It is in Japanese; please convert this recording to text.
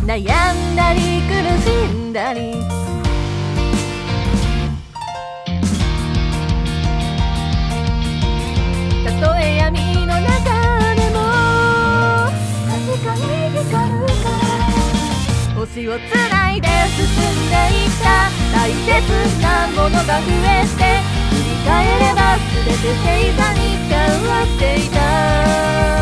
悩んだり苦しんだり、たとえ闇の中でも確かに光るから星をつないで進んでいった。大切なものが増えて振り返れば全て星座に変わっていた。